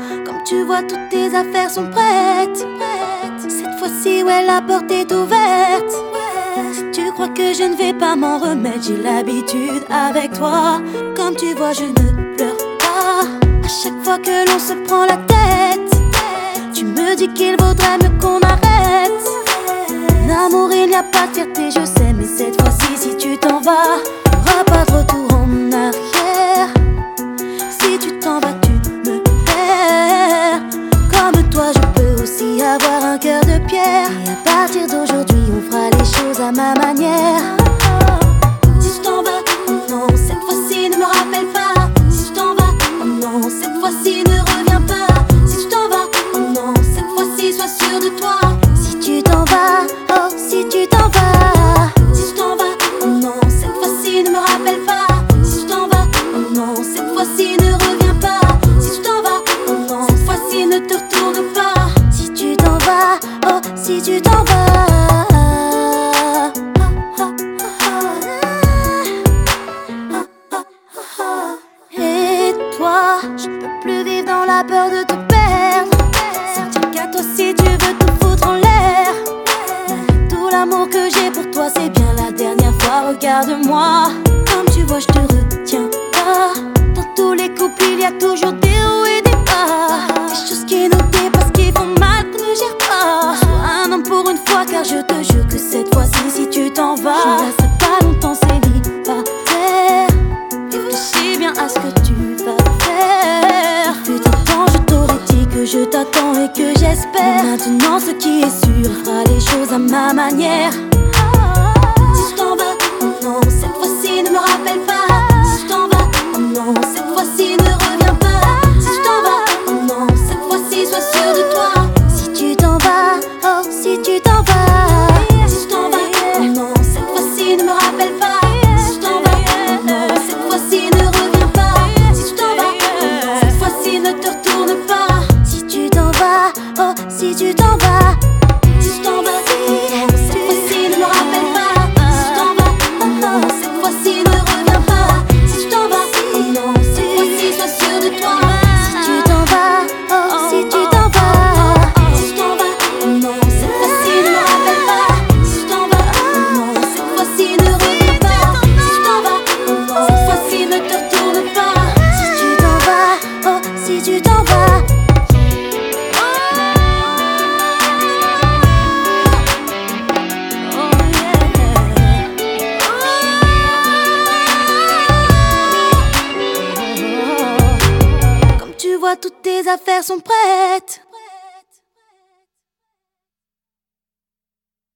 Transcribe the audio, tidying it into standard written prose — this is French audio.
Comme tu vois, toutes tes affaires sont prêtes. Cette fois-ci, ouais, la porte est ouverte. Si tu crois que je ne vais pas m'en remettre, j'ai l'habitude avec toi. Comme tu vois, je ne pleure pas. À chaque fois que l'on se prend la tête, tu me dis qu'il vaudrait mieux qu'on arrête. En amour, il n'y a pas de fierté, je sais, mais cette fois-ci, si tu t'en vas, y'aura pas de retour en arrière. Si tu t'en vas, tu me perds. Comme toi, je peux aussi avoir un cœur de pierre. Et à partir d'aujourd'hui, on fera les choses à ma manière. Si je t'en vas, oh non, cette fois-ci, ne me rappelle pas. Si je t'en vas, oh non, cette fois-ci, ne reviens pas. Si je t'en vas, oh non, cette fois-ci, sois sûr de toi. Si tu t'en vas, oh, si tu t'en vas. Si je t'en vas, oh non, cette fois-ci, ne me rappelle pas. Si je t'en vas, oh non, cette fois-ci, ne reviens pas. Si je t'en vas, oh non, cette fois-ci, ne te retourne pas. Si tu t'en vas, oh, si tu t'en vas. Et toi, je peux plus vivre dans la peur de te perdre. Sentir qu'à toi si tu veux tout foutre en l'air. Tout l'amour que j'ai pour toi, c'est bien la dernière fois, regarde-moi. Comme tu vois, je te retiens pas. Dans tous les couples, il y a toujours des hauts et des bas. Des choses qui nous dépassent, qui font mal, qu'on ne gère pas. Sois un homme pour une fois, car je te jure que cette fois-ci, si tu t'en vas, je ne resterai pas longtemps célibataire. Réfléchis bien à ce que tu vas faire. Fut un temps, je t'aurais dit que je t'attends et que j'espère. Maintenant, ce qui est sûr, on fera les choses à ma manière. Si je t'en vas, oh non, cette fois-ci, ne me rappelle pas. Si je t'en vas, oh non, cette fois-ci, ne reviens pas. Si je t'en vas, oh non, cette fois-ci, sois sûr de toi. Si tu t'en vas, oh, si tu t'en vas. Si je t'en vas, oh non, cette fois-ci, ne me rappelle pas. Si je t'en vas, oh non, cette fois-ci, ne reviens pas. Si je t'en vas, oh non, cette fois-ci, ne te retourne pas. Si tu t'en vas, oh, si tu t'en vas. Si je t'en vas, oh non, cette fois-ci, ne me rappelle pas. Si je t'en vas, oh non, cette fois-ci, ne reviens pas. Si je t'en vas, oh non, cette fois-ci, sois sûr de toi. Si tu t'en vas, oh, si tu t'en vas. Si je t'en vas, oh non, cette fois-ci, ne me rappelle pas. Si je t'en vas, oh non, cette fois-ci, ne reviens pas. Si je t'en vas, oh non, cette fois-ci, ne te retourne pas. Si tu t'en vas, oh, si tu t'en vas. Comme tu vois, toutes tes affaires sont prêtes.